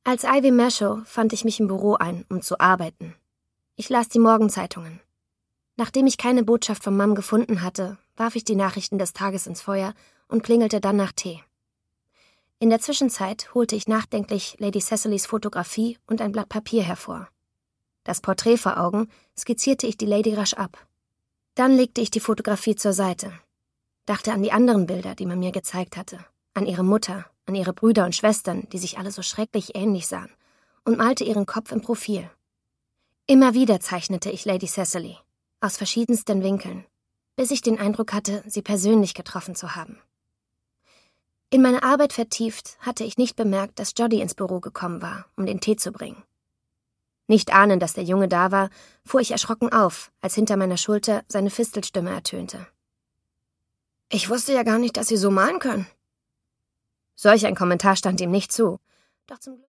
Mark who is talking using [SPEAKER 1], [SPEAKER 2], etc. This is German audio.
[SPEAKER 1] Als Ivy Mashow fand ich mich im Büro ein, um zu arbeiten. Ich las die Morgenzeitungen. Nachdem ich keine Botschaft von Mom gefunden hatte, warf ich die Nachrichten des Tages ins Feuer und klingelte dann nach Tee. In der Zwischenzeit holte ich nachdenklich Lady Cecilys Fotografie und ein Blatt Papier hervor. Das Porträt vor Augen skizzierte ich die Lady rasch ab. Dann legte ich die Fotografie zur Seite, dachte an die anderen Bilder, die man mir gezeigt hatte, an ihre Mutter, an ihre Brüder und Schwestern, die sich alle so schrecklich ähnlich sahen, und malte ihren Kopf im Profil. Immer wieder zeichnete ich Lady Cecily, aus verschiedensten Winkeln, bis ich den Eindruck hatte, sie persönlich getroffen zu haben. In meine Arbeit vertieft, hatte ich nicht bemerkt, dass Joddy ins Büro gekommen war, um den Tee zu bringen. Nicht ahnend, dass der Junge da war, fuhr ich erschrocken auf, als hinter meiner Schulter seine Fistelstimme ertönte. »Ich wusste ja gar nicht, dass Sie so malen können.« Solch ein Kommentar stand ihm nicht zu. Doch zum Glück